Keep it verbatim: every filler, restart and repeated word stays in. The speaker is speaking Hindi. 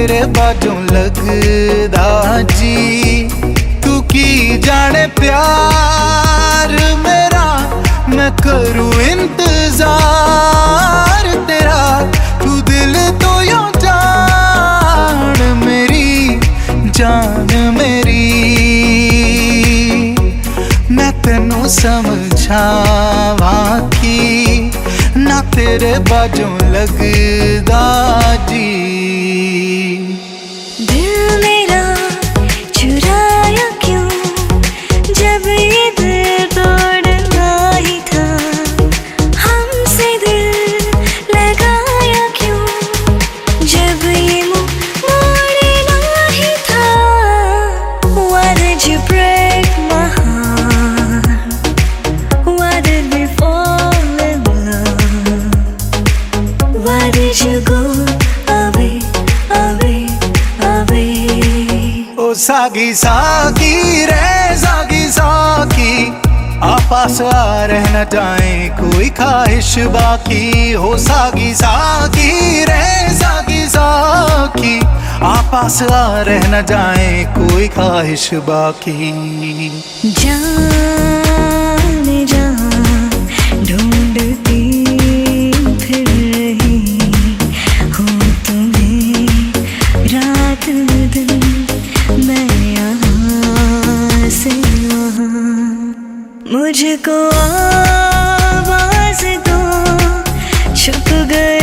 तेरे बाजों लगदा जी। तू की जाने प्यार मेरा, मैं करूं इंतजार तेरा। तू दिल तो यूं जान मेरी जान मेरी। मैं तेनू समझावां कि ना तेरे बाजों लगदा जी। दिल मेरा चुराया क्यों, जब ये दिल तोड़ना ही था। हमसे दिल लगाया क्यों, जब ये मुंह मोड़ना ही था। Why did you break my heart? Why did we fall in love? Why did you go away, away, away? ओ सागी सागी रे सागी सागी, आपस आ रह न जाए कोई ख्वाहिश बाकी। हो सागी सागी रे सागी सागी, आपस आ रह न जाए कोई ख्वाहिश बाकी। जाने जहाँ ढूंढती फिर रही हूँ तुम्हें रात दिन, मैं यहाँ से वहाँ। मुझको आवाज़ दो, छुप गए